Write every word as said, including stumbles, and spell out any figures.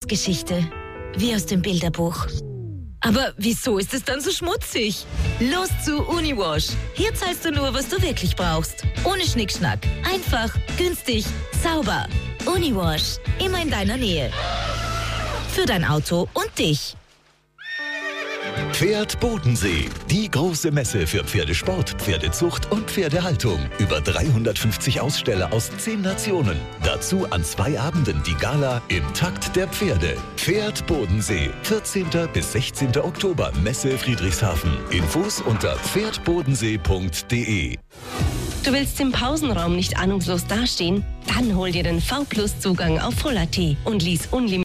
Lebensgeschichte. Wie aus dem Bilderbuch. Aber wieso ist es dann so schmutzig? Los zu Uniwash. Hier zahlst du nur, was du wirklich brauchst. Ohne Schnickschnack. Einfach, günstig, sauber. Uniwash. Immer in deiner Nähe. Für dein Auto und dich. Pferd Bodensee, die große Messe für Pferdesport, Pferdezucht und Pferdehaltung. Über dreihundertfünfzig Aussteller aus zehn Nationen. Dazu an zwei Abenden die Gala im Takt der Pferde. Pferd Bodensee, vierzehnten bis sechzehnten Oktober, Messe Friedrichshafen. Infos unter pferdbodensee punkt de. Du willst im Pausenraum nicht ahnungslos dastehen? Dann hol dir den V Plus Zugang auf Voll punkt at und lies unlimitiert